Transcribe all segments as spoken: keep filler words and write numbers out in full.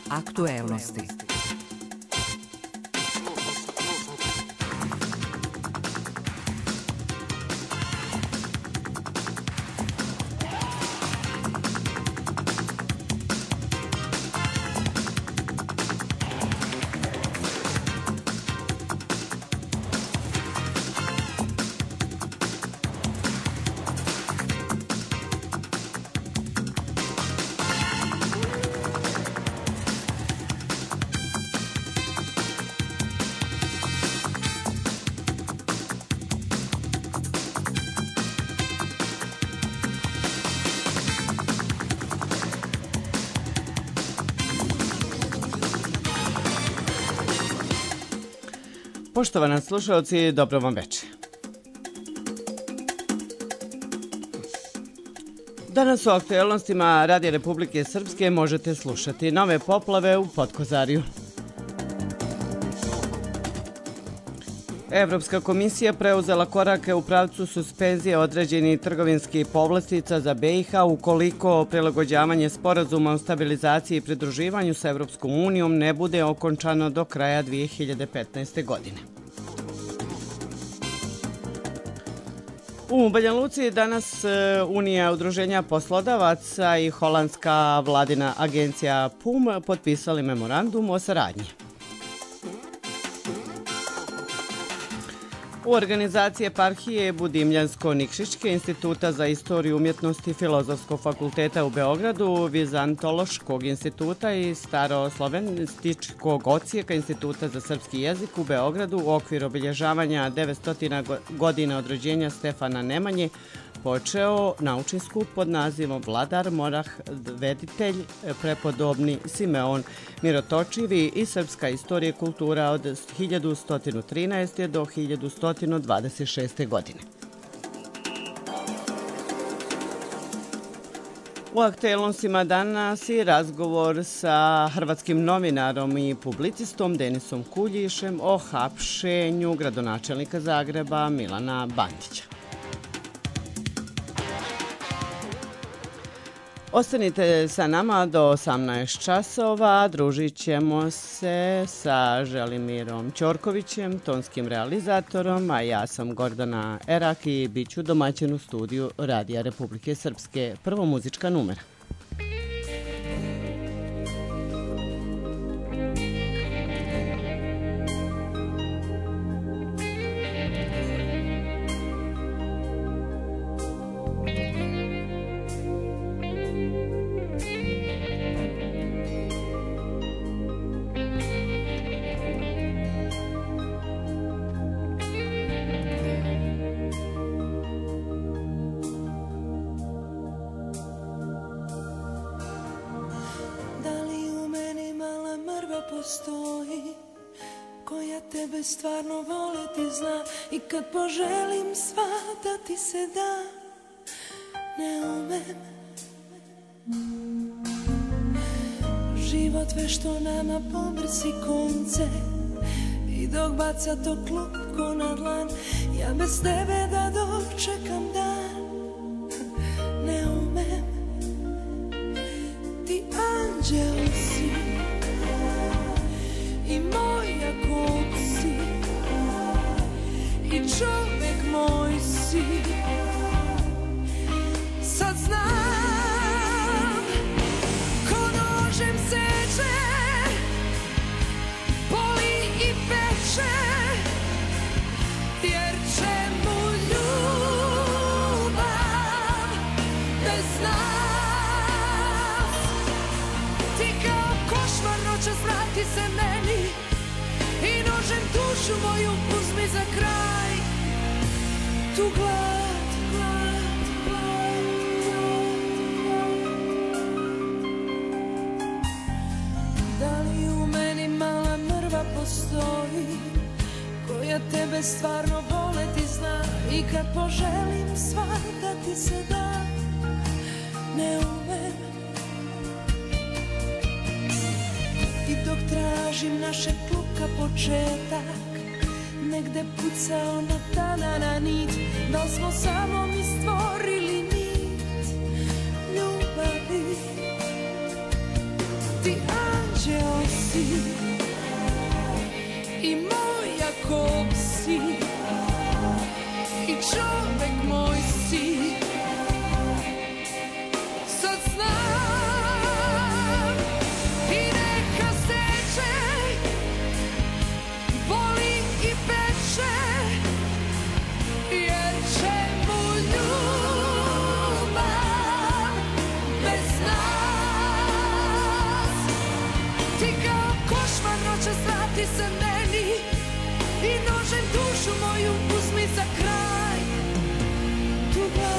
Aktuelnosti. Poštovani slušalci, dobro vam večer. Danas u aktuelnostima Radija Republike Srpske možete slušati nove poplave u Podkozarju. Evropska komisija preuzela korake u pravcu suspenzije određenih trgovinskih povlastica za B i H ukoliko prilagođavanje sporazuma o stabilizaciji i pridruživanju sa Evropskom unijom ne bude okončano do kraja dvije hiljade petnaeste. godine. U Banja Luci danas Unija udruženja poslodavaca i holandska vladina agencija P U M potpisali memorandum o saradnji. U organizaciji eparhije Budimljansko-Nikšićke instituta za istoriju umjetnosti Filozofskog fakulteta u Beogradu, Vizantološkog instituta i Staroslovenističkog odsjeka instituta za srpski jezik u Beogradu u okviru obilježavanja devetsto godina od rođenja Stefana Nemanje počeo naučni skup pod nazivom Vladar Morah Veditelj, prepodobni Simeon Mirotočivi i srpska istorija i kultura od hiljadu sto trinaeste. do hiljadu sto dvadeset šeste. godine. U aktuelnostima danas je razgovor sa hrvatskim novinarom i publicistom Denisom Kuljišem o hapšenju gradonačelnika Zagreba Milana Bandića. Ostanite sa nama do osamnaest časova, družit ćemo se sa Želimirom Ćorkovićem, tonskim realizatorom, a ja sam Gordana Erak i bit ću domaćin u studiju Radija Republike Srpske. Prvo muzička numera. Stvarno voleti zna i kad poželim sva da ti se da, ne umem. Život vešto nama pobrsi konce i dok baca to klupko na dlan, ja bez tebe da dočekam dan, ne umem. Ti anđeo si i moja kod si i čovjek moj si. Sad znam ko nožem seče, boli i peče, jer čemu ljubav bez nas. Ti kao košmar noćas vrati se meni i nožem dušu moju uzmi za kraj. Tu glad, glad, glad, glad. Da li u meni mala mrva postoji koja tebe stvarno voleti zna i kad poželim sva da ti se da, ne umem. I dok tražim naše kluka početak, negde puca ona tanana nit, da li smo samo mi stvorili nit ljubavi. Ti anđeo se meni i nožem dušu moju uzmi za kraj. Tuga.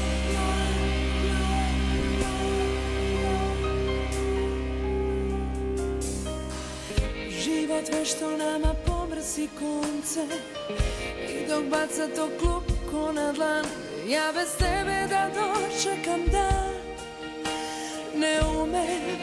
Život vešto nama pomrsi konce i dok baca to klupko na dlan, ja bez tebe da dočekam dan ne umem.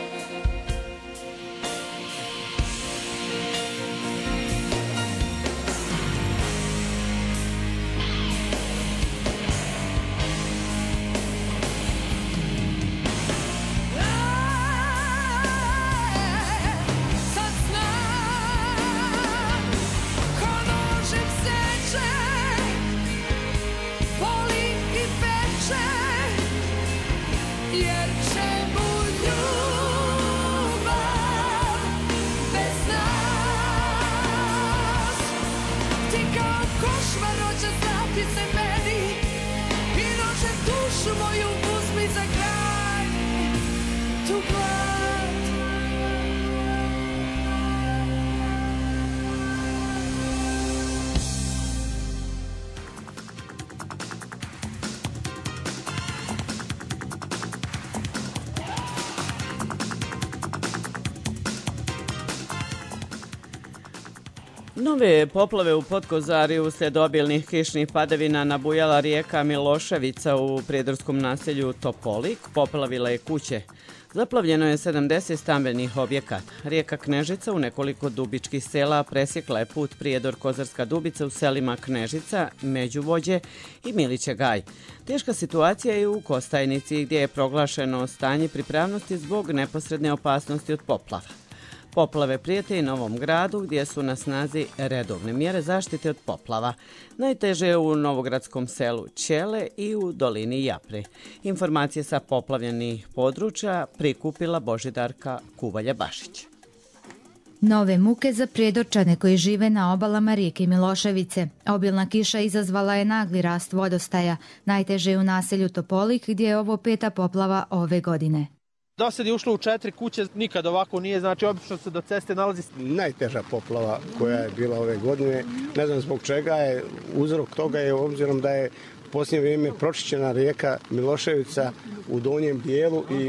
Nove poplave u Potkozari uslijed obilnih kišnih padavina nabujala rijeka Miloševica u prijedorskom naselju Topolik, poplavila je kuće. Zaplavljeno je sedamdeset stambenih objekata. Rijeka Knežica u nekoliko dubičkih sela presjekla je put Prijedor-Kozarska Dubica u selima Knežica, Međuvođe i Miliće Gaj. Teška situacija je u Kostajnici gdje je proglašeno stanje pripravnosti zbog neposredne opasnosti od poplava. Poplave prijete i Novom Gradu gdje su na snazi redovne mjere zaštite od poplava. Najteže je u novogradskom selu Ćele i u dolini Japre. Informacije sa poplavljenih područja prikupila Božidarka Kuvalja-Bašić. Nove muke za Prijedorčane koji žive na obalama rijeke Miloševice. Obilna kiša izazvala je nagli rast vodostaja. Najteže je u naselju Topolik gdje je ovo peta poplava ove godine. Do sad je ušlo u četiri kuće, nikad ovako nije, znači obično se do ceste nalazi. Najteža poplava koja je bila ove godine, ne znam zbog čega je, uzrok toga je obzirom da je u posljednje vrijeme pročišćena rijeka Miloševica u donjem dijelu i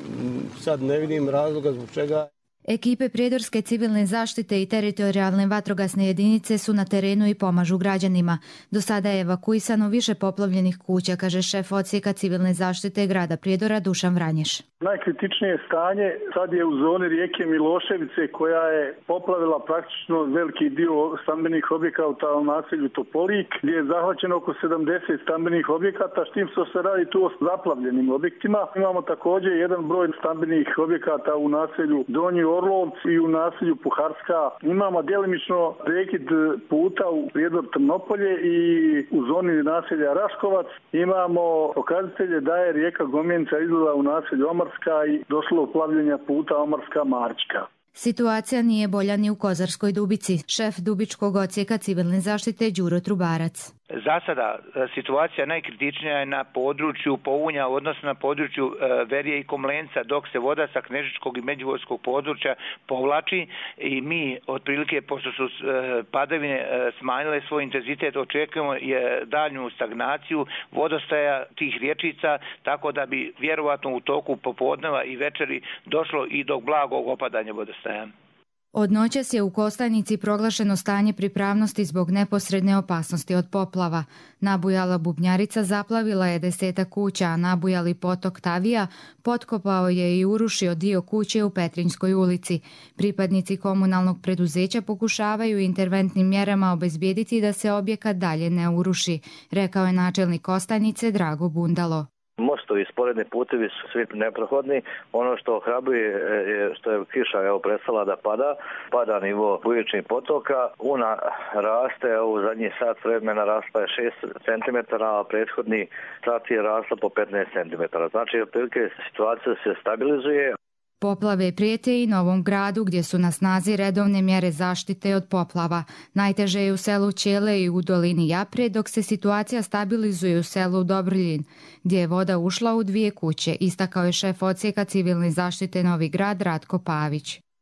sad ne vidim razloga zbog čega. Ekipe Prijedorske civilne zaštite i teritorijalne vatrogasne jedinice su na terenu i pomažu građanima. Do sada je evakuisano više poplavljenih kuća, kaže šef odsjeka civilne zaštite grada Prijedora Dušan Vranješ. Najkritičnije stanje sad je u zoni rijeke Miloševice koja je poplavila praktično veliki dio stambenih objekata u naselju Topolik, gdje je zahvaćeno oko sedamdeset stambenih objekata, s tim što se radi tu o zaplavljenim objektima. Imamo također jedan broj stambenih objekata u naselju Donji Orlovci i u naselju Puharska. Imamo djelimično prekid puta u Prijedor Trnopolje i u zoni naselja Raškovac. Imamo pokazatelje da je rijeka Gomjenica izlila u naselju Omarska i došlo do plavljenja puta Omarska-Marčka. Situacija nije bolja ni u Kozarskoj Dubici. Šef Dubičkog odsjeka civilne zaštite Đuro Trubarac. Za sada situacija najkritičnija je na području Pounja, odnosno na području Verije i Komlenca, dok se voda sa Knežičkog i Međuvodskog područja povlači i mi otprilike, pošto su padavine smanjile svoj intenzitet, očekujemo je daljnju stagnaciju vodostaja tih riječica, tako da bi vjerovatno u toku popodneva i večeri došlo i do blagog opadanja vodostaja. Od noćas je u Kostajnici proglašeno stanje pripravnosti zbog neposredne opasnosti od poplava. Nabujala Bubnjarica zaplavila je desetak kuća, a nabujali potok Tavija potkopao je i urušio dio kuće u Petrinjskoj ulici. Pripadnici komunalnog preduzeća pokušavaju interventnim mjerama obezbijediti da se objekat dalje ne uruši, rekao je načelnik Kostajnice Drago Bundalo. Mostovi, sporedni putevi su svi neprohodni. Ono što ohrabruje je što je kiša evo, prestala da pada, pada nivo bujičnih potoka. Una raste, u zadnji sat vremena rasla je šest centimetara, a prethodni sat je rasla po petnaest centimetara. Znači, otprilike situacija se stabilizuje. Poplave prijete i Novom Gradu gdje su na snazi redovne mjere zaštite od poplava. Najteže je u selu Ćele i u dolini Japre, dok se situacija stabilizuje u selu Dobrljin, gdje je voda ušla u dvije kuće, istakao je šef odsjeka civilne zaštite Novi Grad Ratko Pavić. Imamo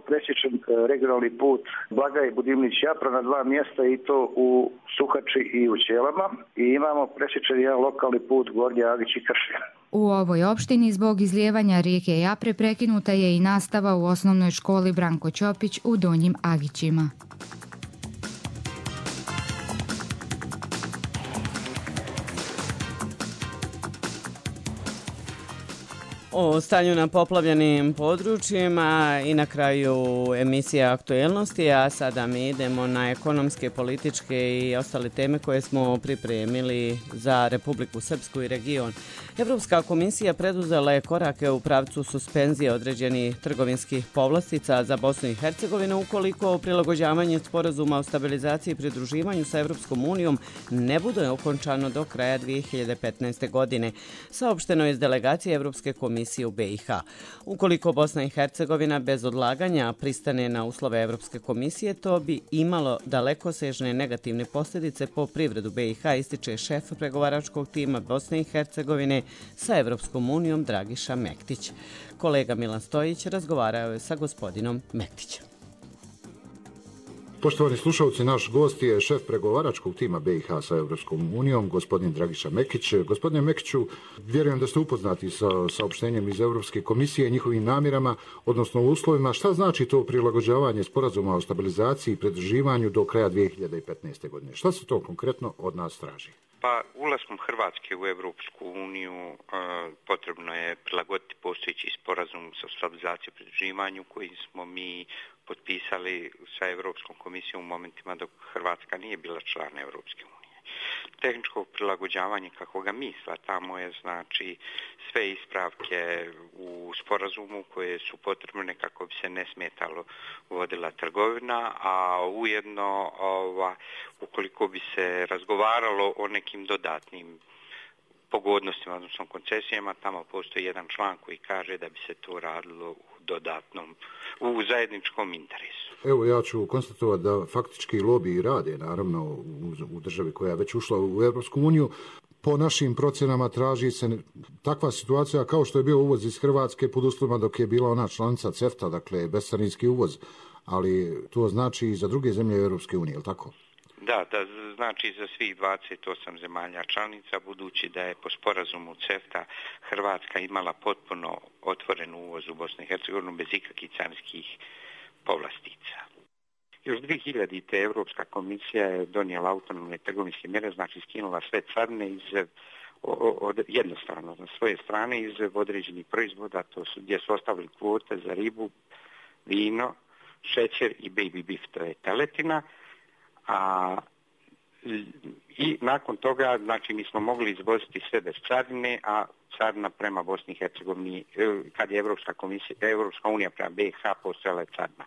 presječen regionalni put Blagaj Budimlić-Japra na dva mjesta i to u Suhači i u Ćelama i imamo presječen jedan lokalni put Gornje Agić i Kršin. U ovoj opštini zbog izlijevanja rijeke Japre prekinuta je i nastava u osnovnoj školi Branko Ćopić u Donjim Agićima. O stanju na poplavljenim područjima i na kraju emisije Aktuelnosti, a sada mi idemo na ekonomske, političke i ostale teme koje smo pripremili za Republiku Srpsku i region. Evropska komisija preduzela je korake u pravcu suspenzije određenih trgovinskih povlastica za Bosnu i Hercegovinu ukoliko prilagođavanje sporazuma o stabilizaciji i pridruživanju sa Evropskom unijom ne bude okončano do kraja dvije hiljade petnaeste. godine, saopšteno je iz delegacije Evropske komisije u B i H. Ukoliko Bosna i Hercegovina bez odlaganja pristane na uslove Evropske komisije, to bi imalo dalekosežne negativne posljedice po privredu B i H, ističe šef pregovaračkog tima Bosne i Hercegovine sa Evropskom unijom Dragiša Mektić. Kolega Milan Stojić razgovarao je sa gospodinom Mektićem. Poštovani slušalci, naš gost je šef pregovaračkog tima B i H sa Evropskom unijom, gospodin Dragiša Mekić. Gospodine Mekiću, vjerujem da ste upoznati sa saopštenjem iz Evropske komisije i njihovim namjerama, odnosno uslovima. Šta znači to prilagođavanje sporazuma o stabilizaciji i pridruživanju do kraja dvije hiljade petnaeste. godine? Šta se to konkretno od nas traži? Pa ulaskom Hrvatske u Evropsku uniju e, potrebno je prilagoditi postojeći sporazum o stabilizaciji i pridruživanju koji smo mi potpisali sa Evropskom komisijom u momentima dok Hrvatska nije bila član Evropske unije. Tehničko prilagođavanje, kako ga mi shvatamo, je znači sve ispravke u sporazumu koje su potrebne kako bi se nesmetalo vodila trgovina, a ujedno ova, ukoliko bi se razgovaralo o nekim dodatnim pogodnostima, odnosno koncesijama, tamo postoji jedan član koji kaže da bi se to radilo u dodatnom, u zajedničkom interesu. Evo, ja ću konstatovati da faktički lobiji rade, naravno, u, u državi koja je već ušla u Evropsku uniju. Po našim procjenama traži se takva situacija kao što je bio uvoz iz Hrvatske pod uslovima dok je bila ona članica CEFTA, dakle bescarinski uvoz, ali to znači i za druge zemlje Evropske unije, je li tako? Da, da, znači za svih dvadeset osam zemalja članica, budući da je po sporazumu CEFTA Hrvatska imala potpuno otvoren uvoz u Bosnu i Hercegovinu bez ikakvih carinskih povlastica. Još dvije hiljadite. Evropska komisija je donijela autonomne trgovinske mjere, znači skinula sve carine iz od, jednostavno na svoje strane iz određenih proizvoda, to su, gdje su ostavili kvote za ribu, vino, šećer i baby beef, to je teletina. A, i nakon toga, znači, mi smo mogli izvoziti sve bez carine, a carina prema Bosni i Hercegovini, kad je Evropska komisija, Evropska unija prema B i H postojala je carina.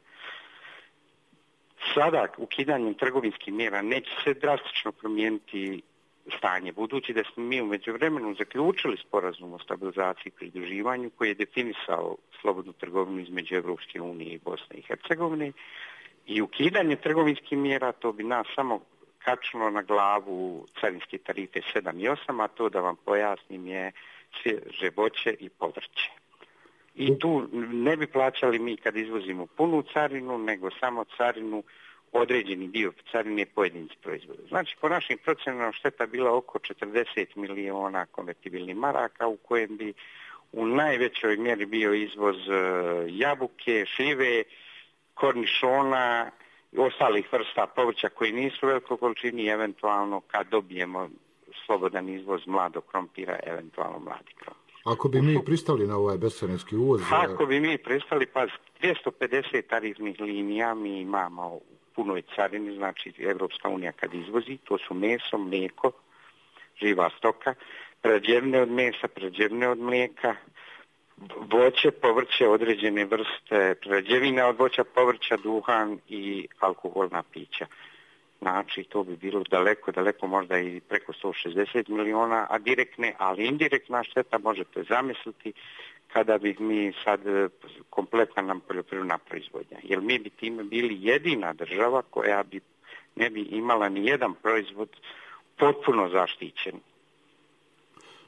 Sada, ukidanjem trgovinskih mjera neće se drastično promijeniti stanje, budući da smo mi u međuvremenu zaključili sporazum o stabilizaciji i pridruživanju koji je definisao slobodnu trgovinu između Evropske unije i Bosne i Hercegovine. I ukidanje trgovinskih mjera, to bi nas samo kačilo na glavu carinske tarife sedam i osam, a to da vam pojasnim je svježe voće i povrće. I tu ne bi plaćali mi kad izvozimo punu carinu, nego samo carinu, određeni dio carine pojedinih proizvoda. Znači, po našim procjenama šteta bila oko četrdeset miliona konvertibilnih maraka, u kojem bi u najvećoj mjeri bio izvoz jabuke, šljive, kornišona i ostalih vrsta povrća koji nisu u velikoj količini, eventualno kad dobijemo slobodan izvoz mladog krompira, eventualno mladi krompir. Ako bi mi pristali na ovaj bescarinski uvoz... Ako bi mi pristali, pa dvjesto pedeset tarifnih linija mi imamo u punoj carini, znači Evropska unija kad izvozi, to su meso, mlijeko, živa stoka, prerađevine od mesa, prerađevine od mlijeka, voće, povrće, određene vrste prerađevina od voća, povrća, duhan i alkoholna pića. Znači, to bi bilo daleko, daleko možda i preko sto šezdeset miliona, a direktne, ali indirektna šteta možete zamisliti kada bi mi sad kompletna nam poljoprivredna proizvodnja. Jer mi bi time bili jedina država koja bi ne bi imala ni jedan proizvod potpuno zaštićen.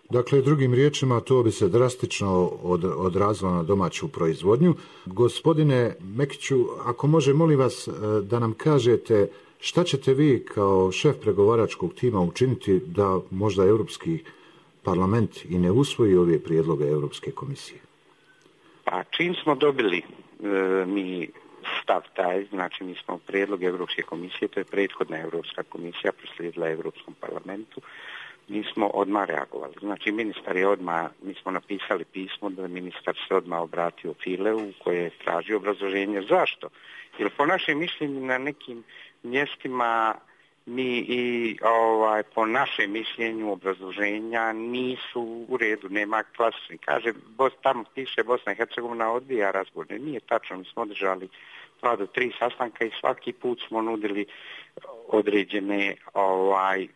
Dakle, drugim riječima, to bi se drastično od, odrazilo na domaću proizvodnju. Gospodine Mekiću, ako može, molim vas da nam kažete šta ćete vi kao šef pregovaračkog tima učiniti da možda Europski parlament i ne usvoji ove prijedloge Europske komisije? Pa čim smo dobili e, mi stav taj, znači mi smo prijedlog Europske komisije, to je prethodna Europska komisija proslijedila Europskom parlamentu, mi smo odmah reagovali. Znači ministar je odmah, mi smo napisali pismo da ministar se odmah obratio Fileu koje je tražio obrazloženje. Zašto? Jer po našem mišljenju na nekim mjestima mi i ovaj, po našem mišljenju obrazloženja nisu u redu, nema klasični. Kaže, Bos, tamo piše Bosna i Hercegovina odbija razgovor. Nije tačno, mi smo održali dva do tri sastanka i svaki put smo nudili određene ovaj,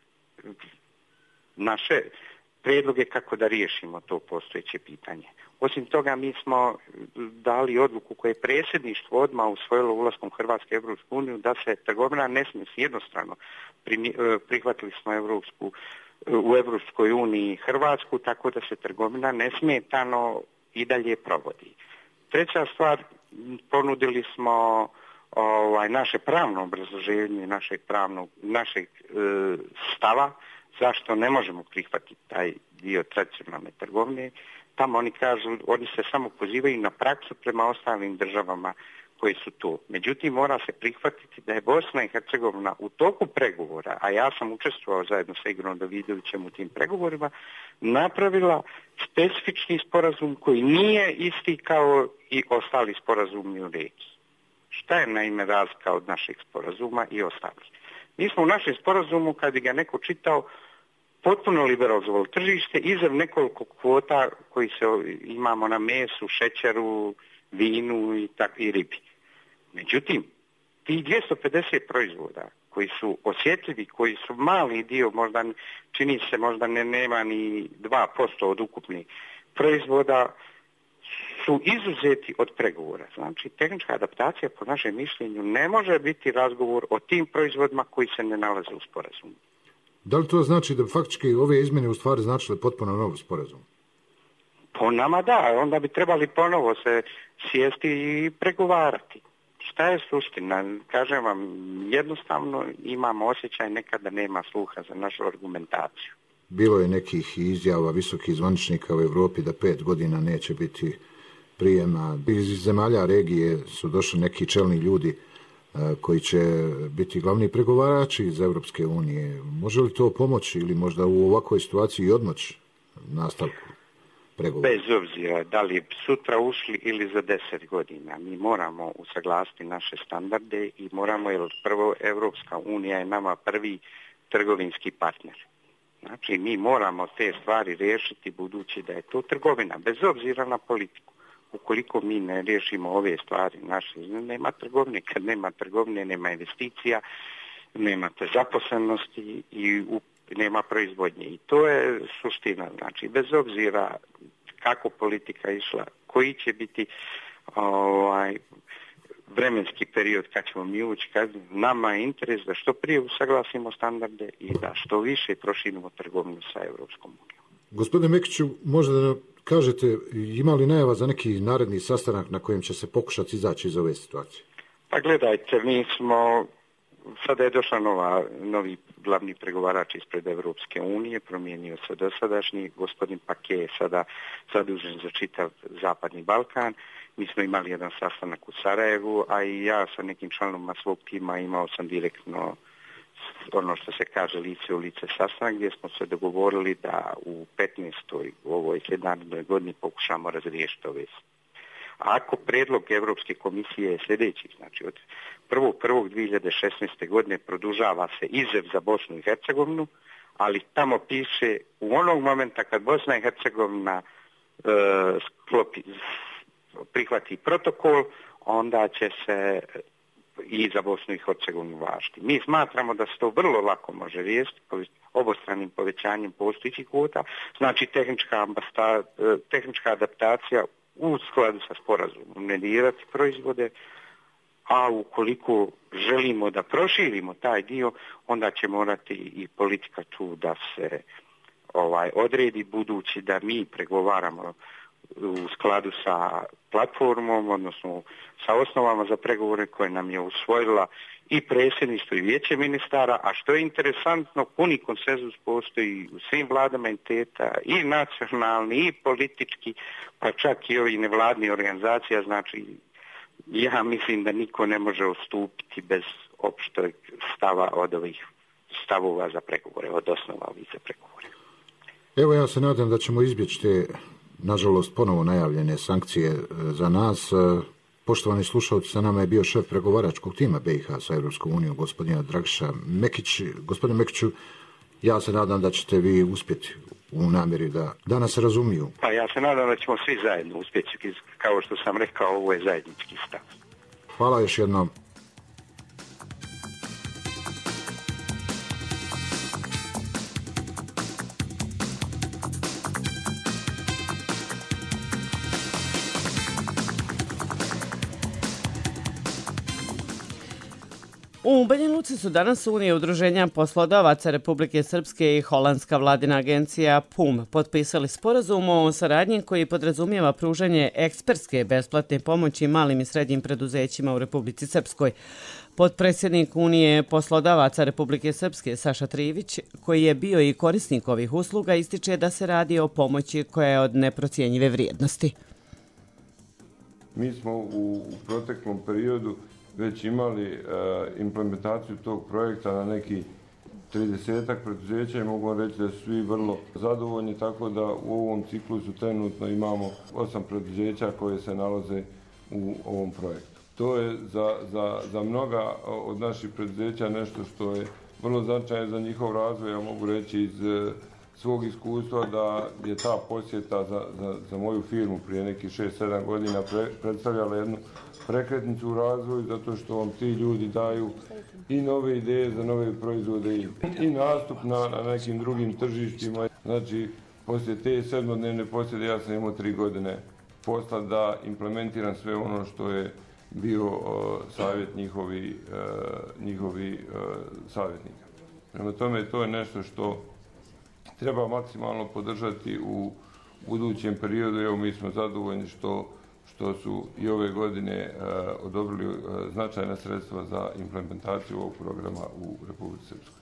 naše prijedloge kako da riješimo to postojeće pitanje. Osim toga, mi smo dali odluku koje je predsjedništvo odmah usvojilo ulaskom Hrvatske u Europsku uniju da se trgovina ne smije jednostrano. Prihvatili smo Europsku, u Europskoj uniji Hrvatsku, tako da se trgovina nesmetano i dalje provodi. Treća stvar, ponudili smo ovaj, naše pravno obrazloženje našeg, pravnog, našeg e, stava zašto ne možemo prihvatiti taj dio tradicionalne trgovine. Tamo oni kažu, oni se samo pozivaju na praksu prema ostalim državama koji su tu. Međutim, mora se prihvatiti da je Bosna i Hercegovina u toku pregovora, a ja sam učestvovao zajedno sa Igorom Davidovićem u tim pregovorima, napravila specifični sporazum koji nije isti kao i ostali sporazumi u regiji. Šta je naime razlika od našeg sporazuma i ostalih? Mi smo u našem sporazumu, kad bi ga neko čitao, potpuno liberalizovali tržište iza nekoliko kvota koji se imamo na mesu, šećeru, vinu i, tak, i ribi. Međutim, ti dvjesto pedeset proizvoda koji su osjetljivi, koji su mali dio, možda čini se možda ne nema ni dva posto od ukupnih proizvoda, su izuzeti od pregovora. Znači, tehnička adaptacija po našem mišljenju ne može biti razgovor o tim proizvodima koji se ne nalaze u sporazumu. Da li to znači da faktički ove izmjene u stvari značile potpuno novo sporazum? Po nama da, onda bi trebali ponovo se sjesti i pregovarati. Šta je suština? Kažem vam, jednostavno imamo osjećaj nekada nema sluha za našu argumentaciju. Bilo je nekih izjava visokih zvaničnika u Europi da pet godina neće biti prijema. Iz zemalja regije su došli neki čelni ljudi koji će biti glavni pregovarači iz Europske unije. Može li to pomoći ili možda u ovakvoj situaciji odmoći nastavku pregovora? Bez obzira da li sutra ušli ili za deset godina, mi moramo usaglasiti naše standarde i moramo, jer prvo Europska unija je nama prvi trgovinski partner. Znači, mi moramo te stvari riješiti budući da je to trgovina, bez obzira na politiku. Ukoliko mi ne riješimo ove stvari, naše, nema trgovine, kad nema trgovine, nema investicija, nemate zaposlenosti i nema proizvodnje. I to je suština. Znači, bez obzira kako politika išla, koji će biti ovaj, vremenski period kad ćemo mi ući, kad nama je interes da što prije usaglasimo standarde i da što više proširimo trgovinu sa Europskom unijom. Gospodine Mekiću, možda da kažete, ima li najava za neki naredni sastanak na kojem će se pokušati izaći iz ove situacije? Pa gledajte, mi smo, sada je došla nova, novi glavni pregovarač ispred Europske unije, promijenio se dosadašnji, gospodin Pake je sada zadužen za čitav Zapadni Balkan. Mi smo imali jedan sastanak u Sarajevu, a i ja sa nekim članovima svog tima imao sam direktno ono što se kaže lice u lice sastanak, gdje smo se dogovorili da u petnaestoj u ovoj narednoj godini pokušamo razriješiti ove. Ako predlog Europske komisije je sljedeći, znači od prvog prvog dvije hiljade šesnaeste. godine produžava se izev za Bosnu i Hercegovinu, ali tamo piše u onog momenta kad Bosna i Hercegovina e, sklopi, prihvati protokol, onda će se i za Bosnu i Hercegovinu važiti. Mi smatramo da se to vrlo lako može riješiti obostranim povećanjem postojećih kvota, znači tehnička, ambasta, tehnička adaptacija u skladu sa sporazumom, ne dirati proizvode, a ukoliko želimo da proširimo taj dio, onda će morati i politika tu da se ovaj odredi, budući da mi pregovaramo u skladu sa platformom, odnosno sa osnovama za pregovore koje nam je usvojila i predsjedništvo i vijeće ministara, a što je interesantno, puni konsenzus postoji u svim vladama entiteta, i nacionalni, i politički, pa čak i ovi nevladni organizacija, znači ja mislim da niko ne može odstupiti bez opšteg stava od ovih stavova za pregovore, od osnova ovih za pregovore. Evo, ja se nadam da ćemo izbjeći te, nažalost, ponovo najavljene sankcije za nas. Poštovani slušalci, sa nama je bio šef pregovaračkog tima B i H sa Europskom unijom, gospodina Dragiša Mekić. Gospodine Mekiću, ja se nadam da ćete vi uspjeti u namjeri da, da nas razumiju. Pa ja se nadam da ćemo svi zajedno uspjeti, kao što sam rekao, ovo je zajednički stav. Hvala još jednom. U Banja Luci su danas Unije udruženja poslodavaca Republike Srpske i holandska vladina agencija P U M potpisali sporazum o saradnji koji podrazumijeva pružanje ekspertske besplatne pomoći malim i srednjim preduzećima u Republici Srpskoj. Potpredsjednik Unije poslodavaca Republike Srpske Saša Trivić, koji je bio i korisnik ovih usluga, ističe da se radi o pomoći koja je od neprocjenjive vrijednosti. Mi smo u proteklom periodu već imali e, implementaciju tog projekta na neki tridesetak preduzeća i mogu vam reći da su svi vrlo zadovoljni, tako da u ovom ciklusu trenutno imamo osam preduzeća koje se nalaze u ovom projektu. To je za, za, za mnoga od naših preduzeća nešto što je vrlo značajno za njihov razvoj. Ja mogu reći iz svog iskustva da je ta posjeta za, za, za moju firmu prije nekih šest sedam godina pre, predstavljala jednu prekretnicu u razvoju, zato što vam ti ljudi daju i nove ideje za nove proizvode i, i nastup na, na nekim drugim tržištima. Znači, poslije te sedmodnevne posjede ja sam imao tri godine posla da implementiram sve ono što je bio uh, savjet njihovi, uh, njihovi uh, savjetnika. Prema tome, to je nešto što treba maksimalno podržati u budućem periodu. Evo, mi smo zadovoljni što, što su i ove godine uh, odobrili uh, značajna sredstva za implementaciju ovog programa u Republici Srpskoj.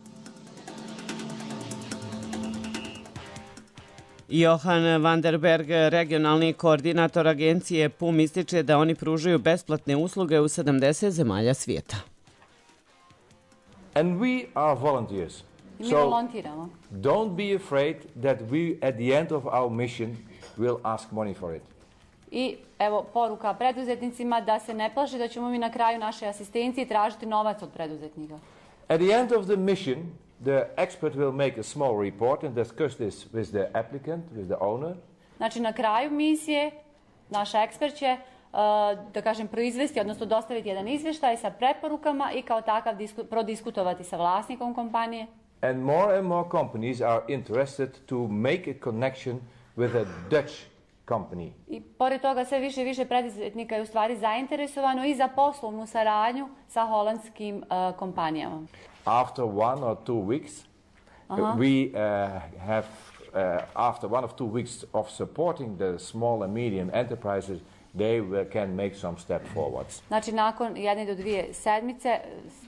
Johan van der Berg, regionalni koordinator agencije P U M, ističe da oni pružaju besplatne usluge u sedamdeset zemalja svijeta. And we are volunteers. Mi volontiramo. Don't be afraid that we at the end of our mission will ask money for it. I evo poruka preduzetnicima da se ne plaše da ćemo mi na kraju naše asistencije tražiti novac od preduzetnika. At the end of the mission, the expert will make a small report and discuss this with the applicant, with the owner. Znači na kraju misije naš ekspert će uh, da kažem proizvesti, odnosno dostaviti jedan izvještaj sa preporukama i kao takav disku, prodiskutovati sa vlasnikom kompanije. And more and more companies are interested to make a connection with a Dutch company. I pored toga sve više i više preduzetnika je u stvari zainteresovano i za poslovnu saradnju sa holandskim uh, kompanijama. After one or two weeks, uh, we uh, have, uh, after one or two weeks of supporting the small and medium enterprises, they will, can make some step forwards. Znači, nakon jedne do dvije sedmice,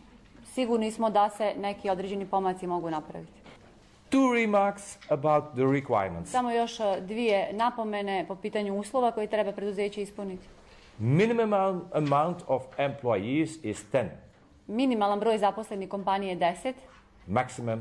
sigurni smo da se neki određeni pomaci mogu napraviti. Two remarks about the requirements. Samo još dvije napomene po pitanju uslova koje treba preduzeće ispuniti. Minimum amount of employees is ten. Minimalan broj zaposlenih kompanije je deset. Maximum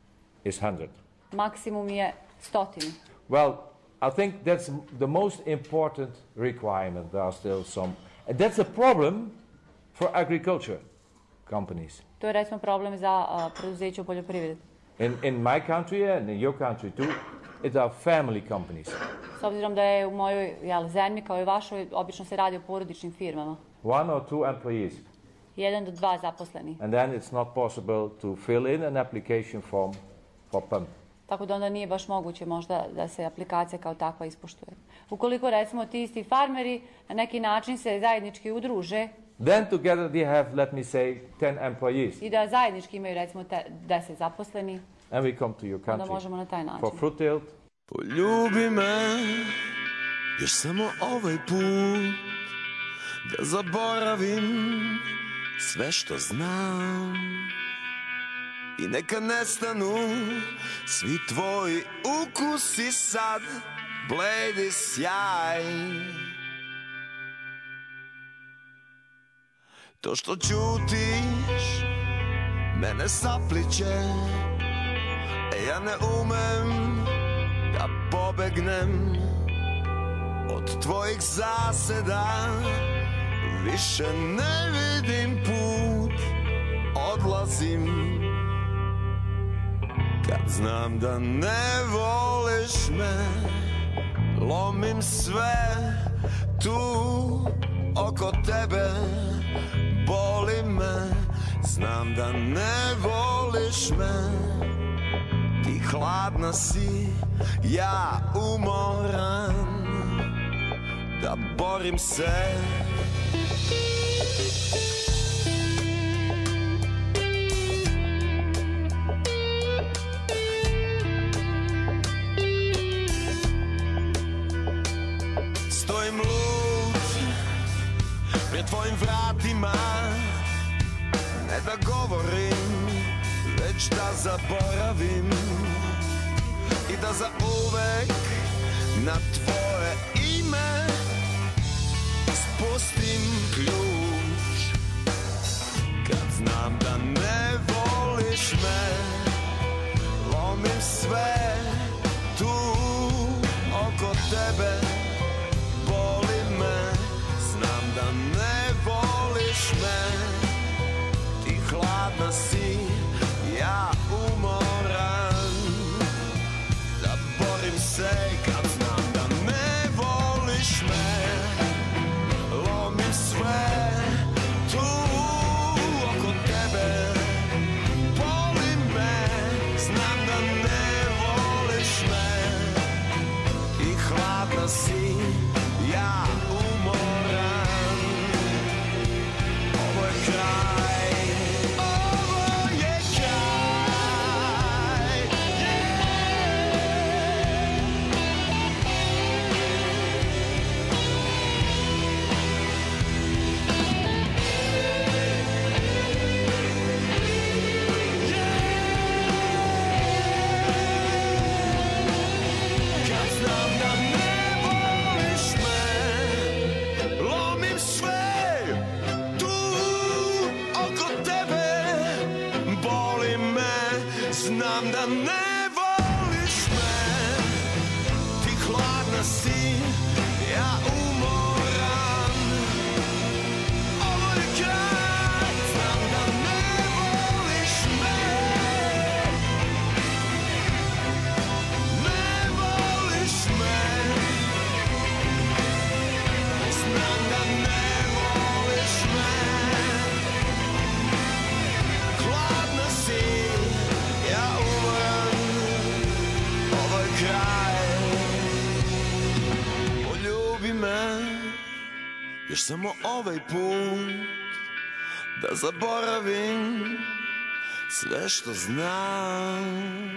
is one hundred. Maksimum je stotinu. Well, I think that's the most important requirement. There are still some. And that's a problem for agriculture companies. To je recimo problem za uh, preduzeće u poljoprivredi. In, in my country and in your country too, it are family companies. S obzirom da je u mojoj jel, zemlji kao i vašoj, obično se radi o porodičnim firmama. One or two employees. Jedan do dva zaposleni. And then it's not possible to fill in an application form for P U M. Tako da onda nije baš moguće možda da se aplikacija kao takva ispoštuje. Ukoliko recimo ti isti farmeri na neki način se zajednički udruže, then together they have, let me say, ten employees. I da zajednički imaju recimo te deset zaposleni. and we come to your onda country možemo na taj način. for Frutiled. Poljubi me, još samo ovaj put, da zaboravim sve što znam. I neka nestanu svi tvoji ukusi sad, bledi sjaj. To što ćutiš mene sapliće, e ja ne umem da pobegnem od tvojih zaseda. Više ne vidim put, odlazim kad znam da ne voliš me. Lomim sve tu oko tebe, boli me, znam da ne voliš me. Ti hladna si, ja umoran, da borim se. Stojim lud pred tvojim vratima, ne da govorim, već da zaboravim i da zauvek na tvoje ime spustim ključ. Kad znam da ne voliš me, lomim sve tu oko tebe, boli me, znam da ne voliš me. Ti hladna si, ja umoran, da borim se kad znam da ne voliš me. Lomim sve tu oko tebe, boli me, znam da ne voliš me. Ti hladna si, ja umoran, ovo je kraj, ovo je kraj, kad znam da ne voliš me, lomim sve tu oko tebe, boli me, znam da ne voliš me. Ti hladna si, ja umoran, ovo je kraj, znam da ne voliš me, ne voliš me, znam da ne voliš me. Hladna si, ja umoran, ovo je kraj. Poljubi me, još samo ovaj put, da zaboravim sve što znam.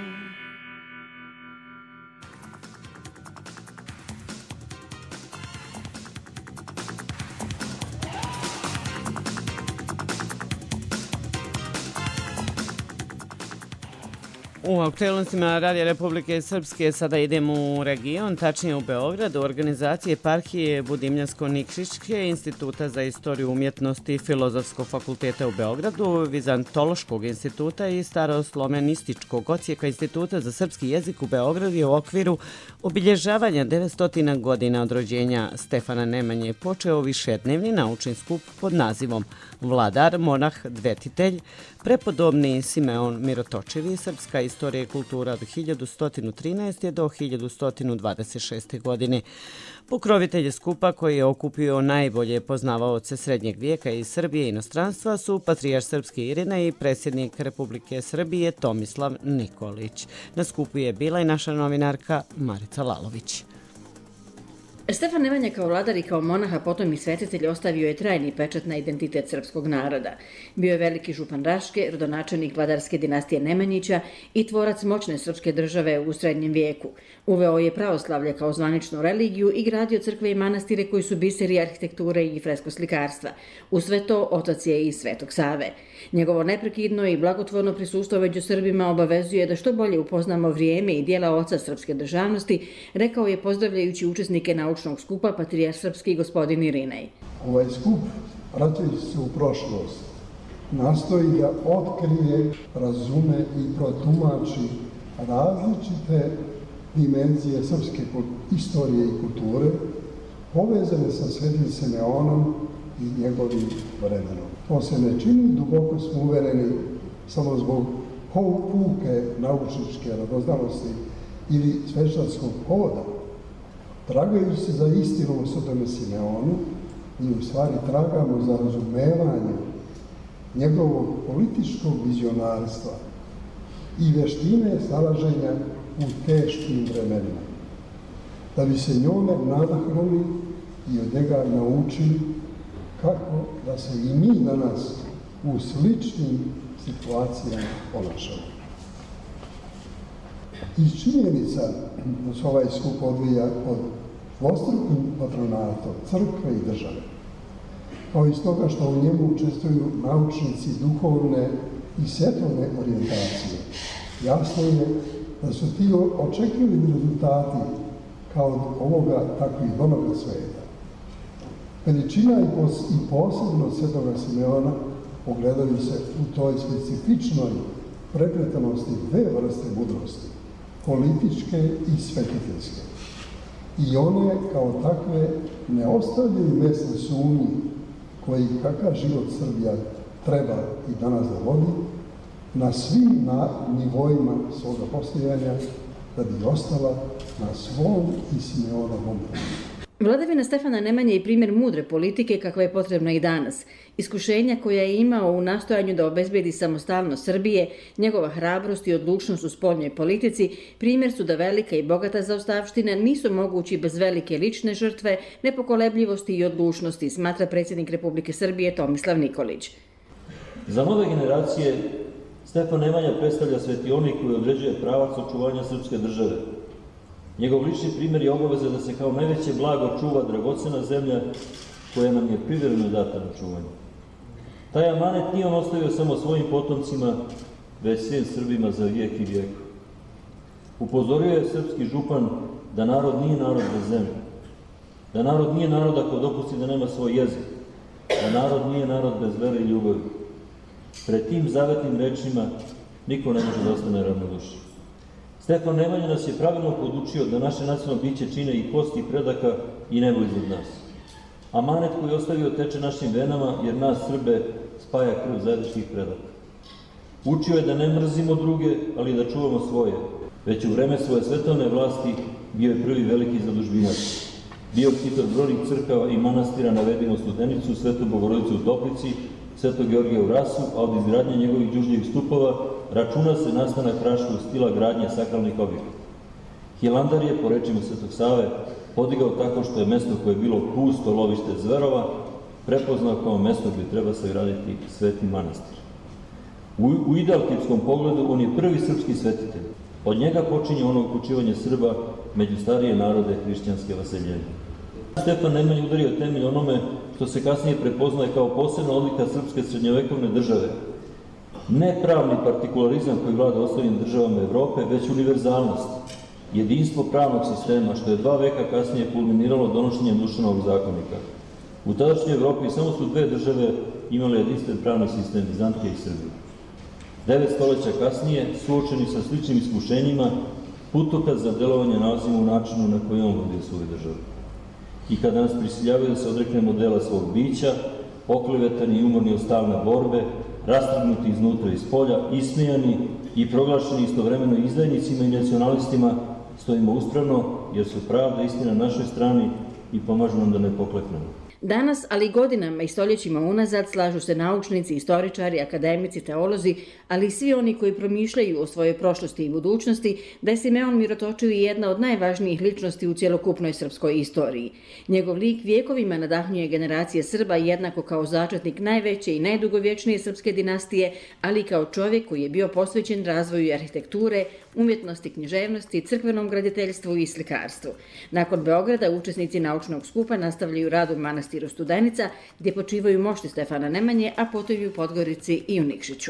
U aktuelnostima Radija Republike Srpske sada idemo u region, tačnije u Beograd, u organizaciji eparhije Budimljansko-Nikšićke, Instituta za istoriju umjetnosti Filozofskog fakulteta u Beogradu, Vizantološkog instituta i Staroslovenističkog odsjeka Instituta za srpski jezik u Beogradu je u okviru obilježavanja devetsto godina od rođenja Stefana Nemanje počeo višednevni naučni skup pod nazivom Vladar, monah, dvetitelj, prepodobni Simeon Mirotočevi, srpska istorija i kultura od hiljadu sto trinaeste. do hiljadu sto dvadeset šeste. godine. Pokrovitelji skupa koji je okupio najbolje poznavaoce srednjeg vijeka iz Srbije i inostranstva su patrijarh Srpske Irine i predsjednik Republike Srbije Tomislav Nikolić. Na skupu je bila i naša novinarka Marica Lalović. Stefan Nemanja kao vladar i kao monaha, potom i svetitelj, ostavio je trajni pečat na identitet srpskog naroda. Bio je veliki župan Raške, rodonačelnik vladarske dinastije Nemanjića i tvorac moćne srpske države u srednjem vijeku. Uveo je pravoslavlje kao zvaničnu religiju i gradio crkve i manastire koji su biseri arhitekture i freskoslikarstva. U sve to otac je i Svetog Save. Njegovo neprekidno i blagotvorno prisustvo među Srbima obavezuje da što bolje upoznamo vrijeme i dijela oca srpske državnosti, rekao je pozdravljajući učesnike naučnog skupa patrijarh srpski gospodin Irinej. Ovaj skup, vraćajući se u prošlost, nastoji da otkrije, razume i protumači različite dimenzije srpske istorije i kulture povezane sa Svetim Simeonom i njegovim vremenom. To se ne čini, duboko smo uvereni, samo zbog puke naučničke radoznalosti ili svečarskog povoda. Tragajući se za istinu o Svetome Simeonu, mi u stvari tragamo za razumevanje njegovog političkog vizionarstva i veštine snalaženja u teškim vremenima, da bi se njome nadahnuli i od njega naučili kako da se i mi danas u sličnim situacijama ponašamo. Iz činjenica da se ovaj skup odvija pod dvostrukim patronatom crkve i države, kao iz toga što u njemu učestvuju naučnici duhovne i svetovne orijentacije, jasno je da su ti očekivani rezultati kao od ovoga, tako i onoga sveta. Veličina i posebnost Svetoga Simeona ogledaju se u toj specifičnoj prepletanosti dve vrste mudrosti, političke i svetiteljske. I one kao takve ne ostavljaju mjesta sumnji koji kakav život Srbija treba i danas da vodi na svim nivoima svoga postojanja da bi ostala na svom i Simeonovom putu. Vladavina Stefana Nemanje je primjer mudre politike kakva je potrebna i danas. Iskušenja koja je imao u nastojanju da obezbedi samostalnost Srbije, njegova hrabrost i odlučnost u spoljnoj politici, primjer su da velika i bogata zaostavština nisu mogući bez velike lične žrtve, nepokolebljivosti i odlučnosti, smatra predsjednik Republike Srbije Tomislav Nikolić. Za nove generacije Stefan Nemanja predstavlja svetionik koji određuje pravac očuvanja srpske države. Njegov lični primjer je obaveza da se kao najveće blago čuva dragocena zemlja koja nam je privremeno data na čuvanje. Taj amanet nije on ostavio samo svojim potomcima, već svim Srbima za vijek i vijek. Upozorio je srpski župan da narod nije narod bez zemlje, da narod nije narod ako dopusti da nema svoj jezik, da narod nije narod bez vere i ljubavi. Pred tim zavetnim rečima niko ne može da ostane ravnodušan. Stefan Nemanja nas je pravilno podučio da naše nacionalno biće čine i kosti i predaka i nebo iznad nas. Amanet koji je ostavio teče našim venama, jer nas Srbe spaja krv zajedničkih predaka. Učio je da ne mrzimo druge, ali da čuvamo svoje. Već u vreme svoje svetovne vlasti bio je prvi veliki zadužbinac. Bio ktitor brojnih crkava i manastira navedimo Studenicu, Svetu Bogorodicu u Toplici, Svetog Georgija u Rasu, a od izgradnje njegovih đužnjevih stupova računa se nastanak raškog stila gradnje sakralnih objekata. Hilandar je, po rečima Svetog Save, podigao tako što je mesto koje je bilo pusto lovište zverova prepoznao kao mesto gdje treba sagraditi sveti manastir. U, u idealtipskom pogledu on je prvi srpski svetitelj. Od njega počinje ono uključivanje Srba među starije narode hrišćanske vaseljenje. Stefan Nemanja udario temelj onome što se kasnije prepoznaje kao posebna odlika srpske srednjovekovne države. Ne pravni partikularizam koji vlada ostalim državama Evrope, već univerzalnost, jedinstvo pravnog sistema, što je dva veka kasnije kulminiralo donošenjem Dušanovog zakonika. U tadašnjoj Evropi samo su dve države imale jedinstven pravni sistem, Vizantija i Srbija. Devet stoleća kasnije, suočeni sa sličnim iskušenjima, putokaz za delovanje nalazimo u načinu na koji on vodio svoju državu. I kada nas prisiljavaju da se odreknemo dela svog bića, oklevetani i umorni od stalne borbe, rastrgnuti iznutra i spolja, ismejani i proglašeni istovremeno izdajnicima i nacionalistima, stojimo uspravno jer su pravda i istina na našoj strani i pomažu nam da ne pokleknemo. Danas, ali i godinama i stoljećima unazad, slažu se naučnici, istoričari, akademici, teolozi, ali i svi oni koji promišljaju o svojoj prošlosti i budućnosti, da je Simeon Mirotočivi jedna od najvažnijih ličnosti u cjelokupnoj srpskoj istoriji. Njegov lik vjekovima nadahnjuje generacije Srba jednako kao začetnik najveće i najdugovječnije srpske dinastije, ali i kao čovjek koji je bio posvećen razvoju arhitekture, umjetnosti, književnosti, crkvenom graditeljstvu i slikarstvu. Nakon Beograda učesnici naučnog skupa nastavljaju rad u manastiru Studenica, gdje počivaju mošti Stefana Nemanje, a potom i u Podgorici i u Nikšiću.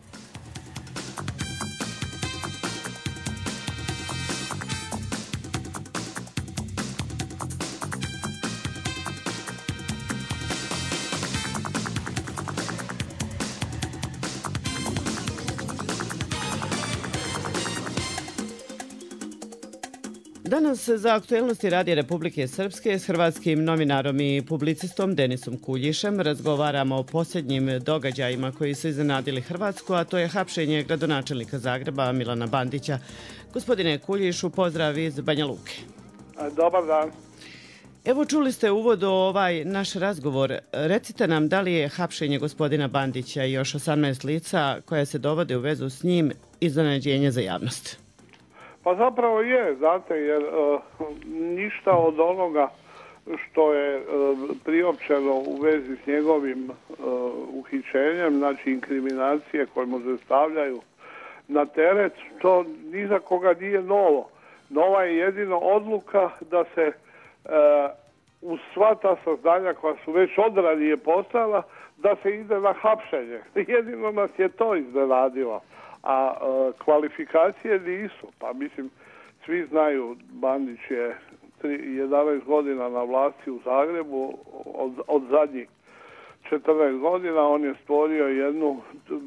Danas za aktuelnosti Radija Republike Srpske s hrvatskim novinarom i publicistom Denisom Kuljišem razgovaramo o posljednjim događajima koji su iznenadili Hrvatsku, a to je hapšenje gradonačelnika Zagreba Milana Bandića. Gospodine Kuljišu, pozdrav iz Banja Luke. Dobar dan. Evo, čuli ste uvod o ovaj naš razgovor. Recite nam da li je hapšenje gospodina Bandića i još osamnaest lica koja se dovode u vezu s njim iznenađenje za javnost? Pa zapravo je, znate, jer uh, ništa od onoga što je uh, priopćeno u vezi s njegovim uh, uhićenjem, znači inkriminacije koje mu se stavljaju na teret, to ni za koga nije novo. Nova je jedino odluka da se uh, uz sva ta saznanja koja su već odranije postala, da se ide na hapšenje. Jedino nas je to iznenadilo. A e, kvalifikacije nisu. Pa mislim, svi znaju, Bandić je jedanaest godina na vlasti u Zagrebu, od, od zadnjih četrnaest godina on je stvorio jednu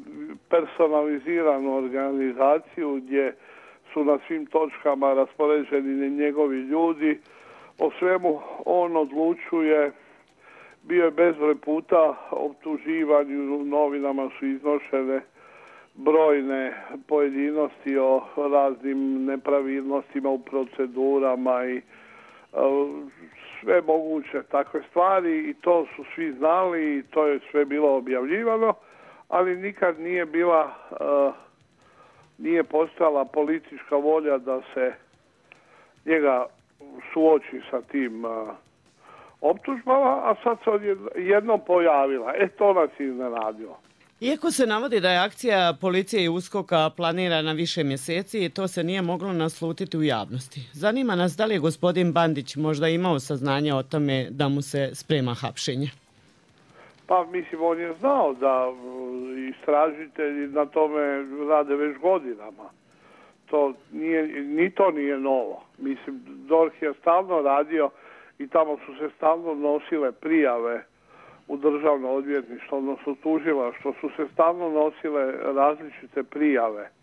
personaliziranu organizaciju gdje su na svim točkama raspoređeni njegovi ljudi. O svemu on odlučuje, bio je bezbroj puta optuživan, u novinama su iznošene brojne pojedinosti o raznim nepravilnostima u procedurama i uh, sve moguće takve stvari i to su svi znali i to je sve bilo objavljivano, ali nikad nije bila uh, nije postojala politička volja da se njega suoči sa tim uh, optužbama, a sad se jednom pojavila. E, to nas je iznenadilo. Iako se navodi da je akcija policije i uskoka planirana više mjeseci, to se nije moglo naslutiti u javnosti. Zanima nas da li je gospodin Bandić možda imao saznanje o tome da mu se sprema hapšenje? Pa mislim, on je znao da istražitelji na tome rade već godinama. To nije, ni to nije novo. Mislim, D O R H je stalno radio i tamo su se stalno nosile prijave u državno odvjetništvo, odnosno tužilaštvo, su se stalno nosile različite prijave e,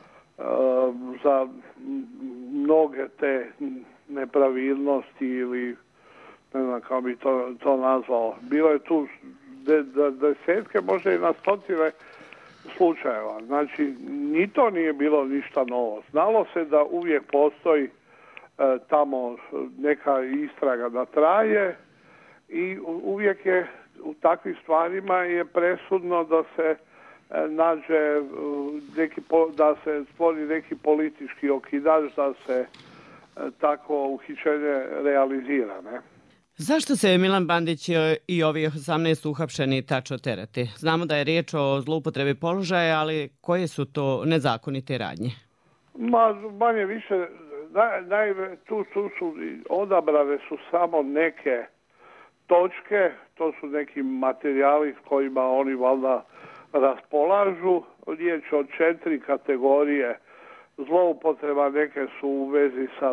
za mnoge te nepravilnosti ili ne znam kako bi to, to nazvao. Bilo je tu de, de, desetke, možda i na stotine slučajeva. Znači, ni to nije bilo ništa novo. Znalo se da uvijek postoji e, tamo neka istraga da traje i uvijek je u takvim stvarima je presudno da se e, nađe neki, da se stvori neki politički okidač da se e, tako uhićenje realizira, ne? Zašto se Milan Bandić i ovih osamnaest uhapšeni tačno terete? Znamo da je riječ o zloupotrebi položaja, ali koje su to nezakonite radnje? Ma, manje više, naj, naj, tu, tu su odabrane su samo neke točke, to su neki materijali s kojima oni valjda raspolažu. Riječ o četiri kategorije zloupotreba, neke su u vezi sa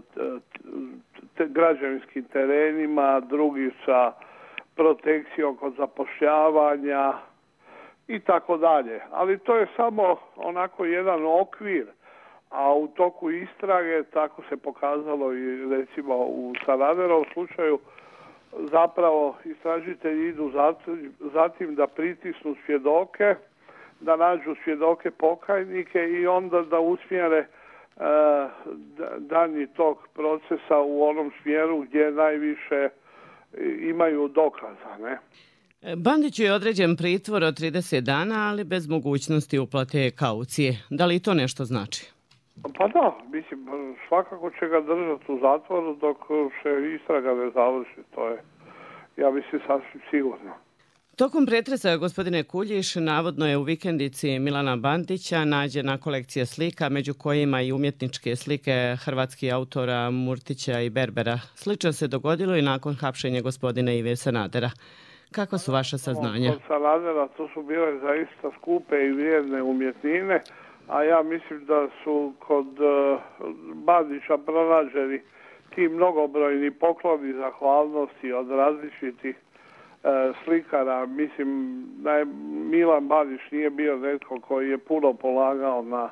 te, građevinskim terenima, drugi sa protekcijom kod zapošljavanja i tako dalje. Ali to je samo onako jedan okvir, a u toku istrage, tako se pokazalo i recimo u Sanaderovom slučaju, zapravo istražitelji idu zatim da pritisnu svjedoke, da nađu svjedoke pokajnike i onda da usmjere uh, danji tok procesa u onom smjeru gdje je najviše imaju dokaza, ne? Bandiću je određen pritvor od trideset dana, ali bez mogućnosti uplate kaucije. Da li to nešto znači? Pa da, mislim, svakako će ga držati u zatvoru dok se istraga ne završi. To je, ja mislim, sasvim sigurno. Tokom pretresa, gospodine Kuljiš, navodno je u vikendici Milana Bandića nađena kolekcija slika, među kojima i umjetničke slike hrvatskih autora Murtića i Berbera. Slično se dogodilo i nakon hapšenja gospodina Ive Sanadera. Kakva su vaša saznanja? Kod Sanadera to su bile zaista skupe i vrijedne umjetnine, a ja mislim da su kod uh, Bandića pronađeni ti mnogobrojni pokloni zahvalnosti od različitih uh, slikara. Mislim da je Milan Bandić nije bio netko koji je puno polagao na,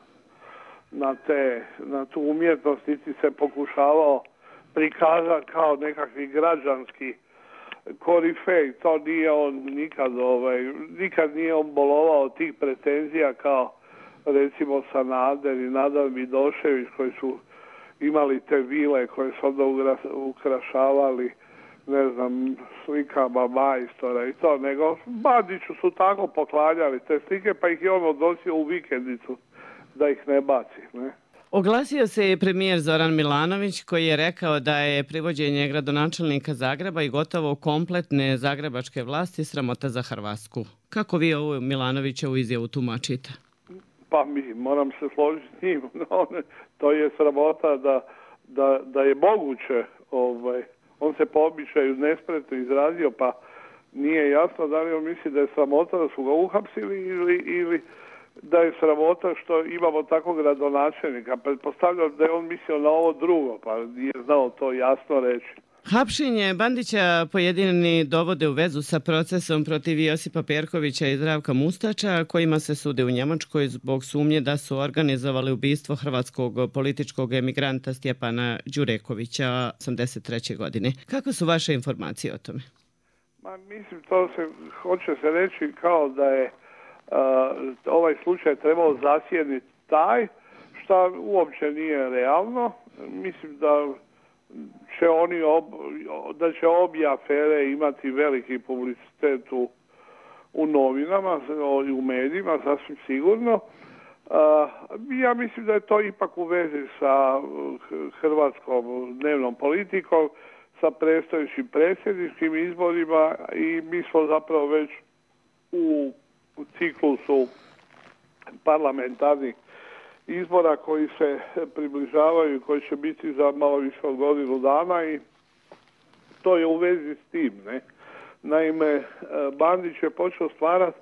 na, te, na tu umjetnost, niti se pokušavao prikazati kao nekakvi građanski korifej. To nije on nikad, ovaj, nikad nije on bolovao tih pretenzija kao recimo Sanader i Nadan Vidošević koji su imali te vile koje su onda ukrašavali, ne znam, slikama majstora i to, nego Bandiću su tako poklanjali te slike, pa ih je on odnosio u vikendicu da ih ne baci, ne? Oglasio se i premijer Zoran Milanović koji je rekao da je privođenje gradonačelnika Zagreba i gotovo kompletne zagrebačke vlasti sramota za Hrvatsku. Kako vi ovu Milanovićevu izjavu tumačite? Pa mi, moram se složiti s njim. To je sramota da, da, da je moguće. Ovaj, on se po običaju nespretno izrazio, pa nije jasno da li on misli da je sramota da su ga uhapsili ili, ili da je sramota što imamo takvog gradonačelnika. Pretpostavljam da je on mislio na ovo drugo, pa nije znao to jasno reći. Hapšenje Bandića pojedini dovode u vezu sa procesom protiv Josipa Perkovića i Zdravka Mustača, kojima se sude u Njemačkoj zbog sumnje da su organizovali ubistvo hrvatskog političkog emigranta Stjepana Đurekovića osamdeset treće godine. Kako su vaše informacije o tome? Ma, mislim, to se hoće se reći kao da je uh, ovaj slučaj trebao zasjediti taj, što uopće nije realno. Mislim da će oni ob, da će obje afere imati veliki publicitet u, u novinama i u medijima, sasvim sigurno. Uh, ja mislim da je to ipak u vezi sa hrvatskom dnevnom politikom, sa predstojećim predsjedničkim izborima i mi smo zapravo već u, u ciklusu parlamentarnih izbora koji se približavaju i koji će biti za malo više od godinu dana i to je u vezi s tim, ne? Naime, Bandić je počeo stvarati,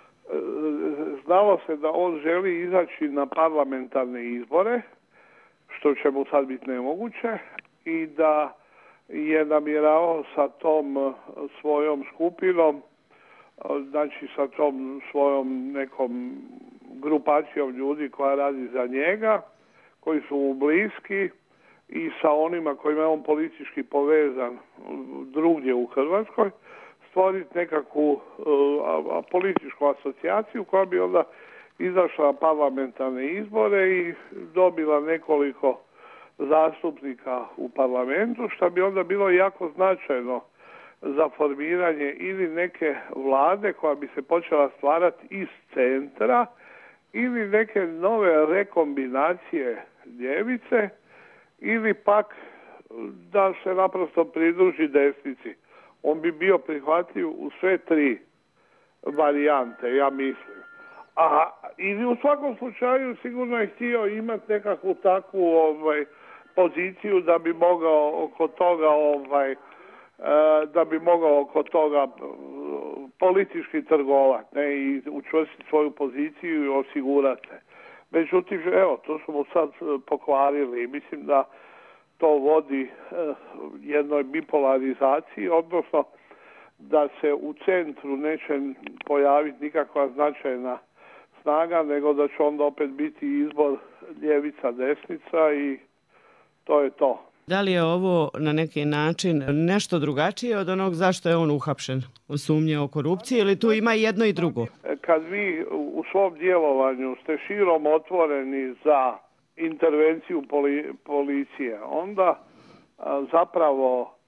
znalo se da on želi izaći na parlamentarne izbore, što će mu sad biti nemoguće, i da je namjeravao sa tom svojom skupinom, znači sa tom svojom nekom grupacijom ljudi koja radi za njega, koji su mu bliski i sa onima kojima je on politički povezan drugdje u Hrvatskoj, stvoriti nekakvu uh, a, a, političku asocijaciju koja bi onda izašla na parlamentarne izbore i dobila nekoliko zastupnika u parlamentu, što bi onda bilo jako značajno za formiranje ili neke vlade koja bi se počela stvarati iz centra ili neke nove rekombinacije ljevice ili pak da se naprosto pridruži desnici. On bi bio prihvatljiv u sve tri varijante, ja mislim. A ili u svakom slučaju sigurno je htio imati nekakvu takvu ovaj, poziciju da bi mogao oko toga ovaj, da bi mogao oko toga politički trgovati, ne, i učvrstiti svoju poziciju i osigurati. Međutim, evo, to smo sad pokvarili i mislim da to vodi eh, jednoj bipolarizaciji, odnosno da se u centru neće pojaviti nikakva značajna snaga, nego da će onda opet biti izbor ljevica-desnica i to je to. Da li je ovo na neki način nešto drugačije od onog zašto je on uhapšen? U sumnje o korupciji ili tu ima jedno i drugo? Kad vi u svom djelovanju ste širom otvoreni za intervenciju poli, policije, onda a, zapravo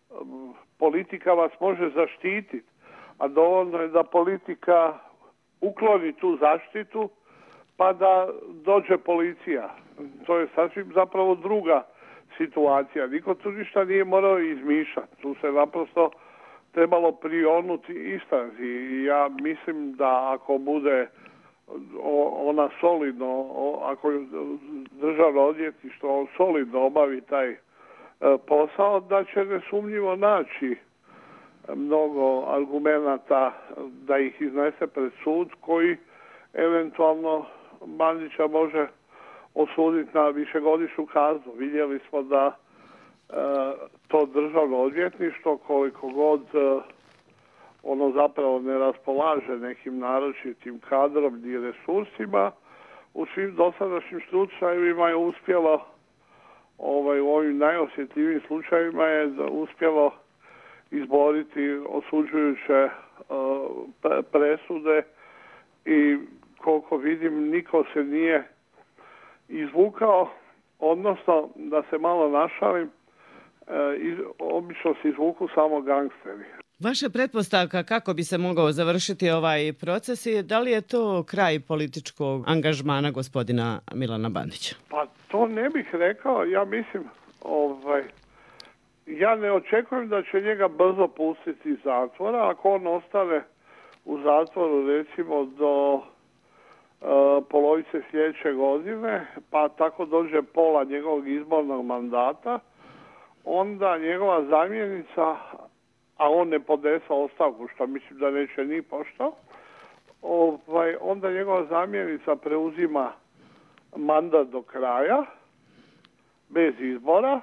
politika vas može zaštititi, a dovoljno je da politika ukloni tu zaštitu pa da dođe policija. To je sasvim zapravo druga situacija. Niko tu ništa nije morao izmišljati. Tu se naprosto trebalo prionuti istrazi. I ja mislim da ako bude ona solidno, ako državno odvjetništvo solidno obavi taj posao, da će nesumnjivo naći mnogo argumenata da ih iznese pred sud koji eventualno Bandića može osuditi na višegodišnju kaznu. Vidjeli smo da e, to državno odvjetništvo, koliko god e, ono zapravo ne raspolaže nekim naročitim kadrom i resursima, u svim dosadašnjim slučajevima je uspjelo, ovaj, u ovim najosjetljivim slučajevima je uspjelo izboriti osuđujuće uh, presude i koliko vidim niko se nije izvukao, odnosno da se malo našalim, uh, iz, obično se izvuku samo gangsteri. Vaša pretpostavka kako bi se mogao završiti ovaj proces i da li je to kraj političkog angažmana gospodina Milana Bandića? Pa to ne bih rekao, ja mislim, ovaj, ja ne očekujem da će njega brzo pustiti iz zatvora. Ako on ostane u zatvoru recimo do uh, polovice sljedeće godine, pa tako dođe pola njegovog izbornog mandata, onda njegova zamjenica, a on ne podnese ostavku, što mislim da neće ni pošto, ovaj, onda njegova zamjenica preuzima mandat do kraja, bez izbora,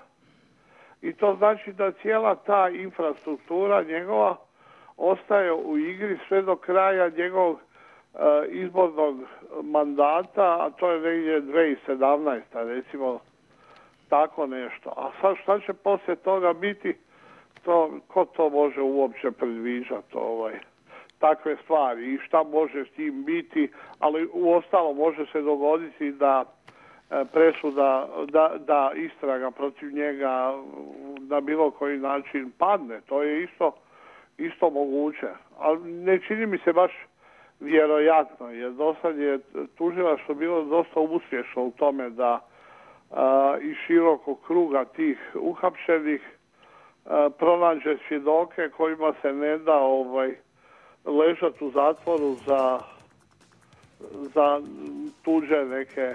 i to znači da cijela ta infrastruktura njegova ostaje u igri sve do kraja njegovog e, izbornog mandata, a to je negdje dvije tisuće sedamnaeste. recimo tako nešto. A sad šta će poslije toga biti, to, ko to može uopće predviđati ovaj, takve stvari i šta može s tim biti, ali uostalo može se dogoditi da presuda, da, da istraga protiv njega na bilo koji način padne. To je isto, isto moguće. Ali ne čini mi se baš vjerojatno, jer do sad je tužilaštvo bilo dosta uspješno u tome da a, iz širokog kruga tih uhapšenih a, pronađe svjedoke kojima se ne da ovaj, ležati u zatvoru za, za tuđe neke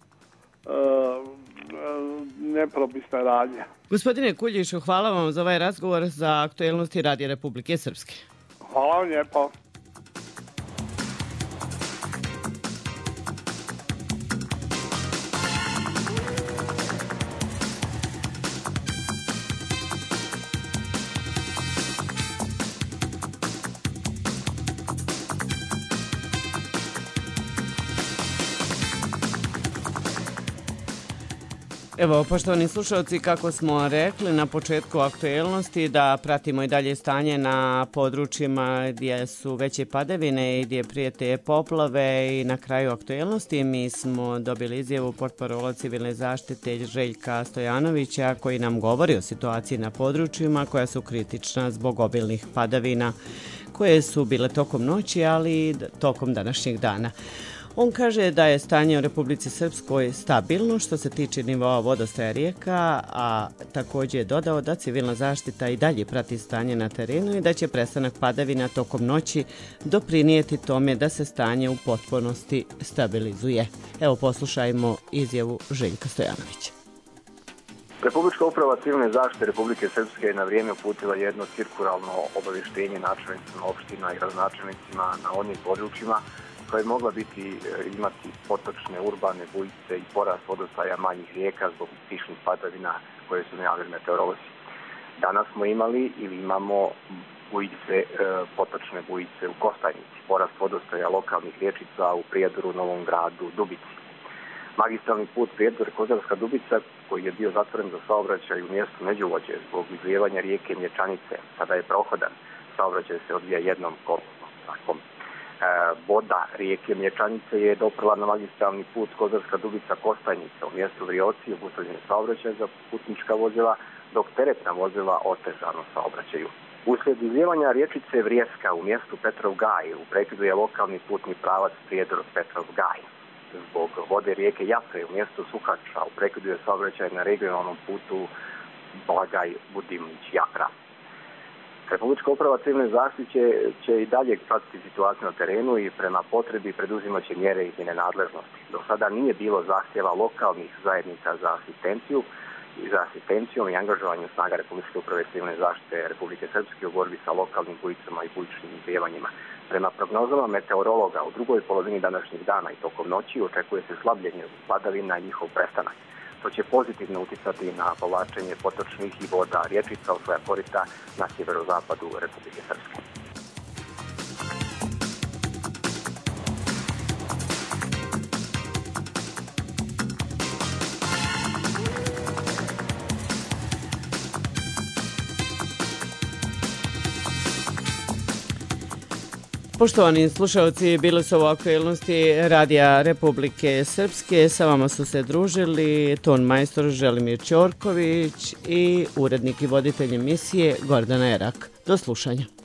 nepropisne radnje. Gospodine Kuljišu, hvala vam za ovaj razgovor za aktuelnosti Radija Republike Srpske. Hvala vam lijepo. Evo, poštovani slušalci, kako smo rekli na početku aktuelnosti, da pratimo i dalje stanje na područjima gdje su veće padavine i gdje prijete poplave, i na kraju aktuelnosti mi smo dobili izjavu portparola civilne zaštite Željka Stojanovića koji nam govori o situaciji na područjima koja su kritična zbog obilnih padavina koje su bile tokom noći, ali i tokom današnjeg dana. On kaže da je stanje u Republici Srpskoj stabilno što se tiče nivoa vodostaja rijeka, a također je dodao da civilna zaštita i dalje prati stanje na terenu i da će prestanak padavina tokom noći doprinijeti tome da se stanje u potpunosti stabilizuje. Evo, poslušajmo izjavu Željka Stojanovića. Republička uprava civilne zaštite Republike Srpske je na vrijeme uputila jedno cirkularno obavještenje načelnicima opština i gradonačelnicima na onim područjima koja je mogla biti, imati potočne, urbane bujice i porast vodostaja manjih rijeka zbog kišnih padavina koje su najavili meteorolozi. Danas smo imali ili imamo bujice, potočne bujice u Kostajnici, porast vodostaja lokalnih riječica u Prijedoru, Novom Gradu, Dubici. Magistralni put Prijedor-Kozarska Dubica, koji je bio zatvoren za saobraćaj u mjestu Međuvođe zbog izlijevanja rijeke Mlječanice, sada je prohodan. Saobraćaj se odvija jednom kolom. Voda rijeke Mlječanice je doprla na magistralni put Kozarska Dubica Kostajnica. U mjestu Vrioci obustavljen saobraćaj za putnička vozila, dok teretna vozila otežano saobraćaju. Uslijed izljevanja rječice Vrijeska u mjestu Petrov Gaj u prekidu je lokalni putni pravac Prijedor Petrov Gaj. Zbog vode rijeke Jape u mjestu Suhača u prekidu je saobraćaj na regionalnom putu Blagaj Budimlić-Japra. Republička uprava civilne zaštite će, će i dalje pratiti situaciju na terenu i prema potrebi preduzimat će mjere iz njene nadležnosti. Do sada nije bilo zahtjeva lokalnih zajednica za asistenciju i za asistencijom i angažovanjem snaga Republičke uprave civilne zaštite Republike Srpske u borbi sa lokalnim bujicama i bujičnim izlijevanjima. Prema prognozama meteorologa u drugoj polovini današnjeg dana i tokom noći očekuje se slabljenje padavina i njihov prestanak. To će pozitivno uticati na povlačenje potočnih i voda rječica u svoja korita na sjeverozapadu Republike Srpske. Poštovani slušalci, bile su ovo aktualnosti Radija Republike Srpske. Sa vama su se družili ton majstor Želimir Ćorković i urednik i voditelj emisije Gordana Erak. Do slušanja.